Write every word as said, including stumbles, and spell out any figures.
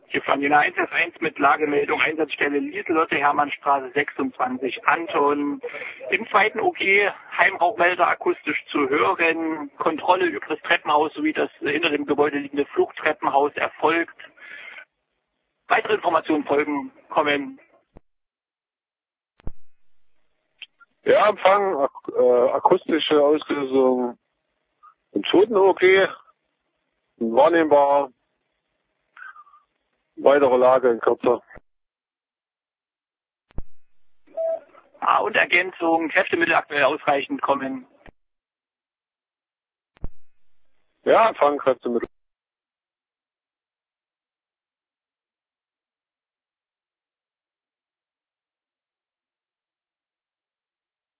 Hier von Jena eins F eins mit Lagemeldung Einsatzstelle Lieselotte, Hermannstraße sechsundzwanzig, Anton. Im zweiten O G, Heimrauchmelder akustisch zu hören. Kontrolle über das Treppenhaus sowie das hinter dem Gebäude liegende Fluchttreppenhaus erfolgt. Weitere Informationen folgen, kommen. Ja, Empfang, ak äh, akustische Auslösung im zweiten O G, wahrnehmbar. Weitere Lage in Kürze. Ah, und Ergänzung, Kräftemittel aktuell ausreichend kommen. Ja, Empfang, Kräftemittel.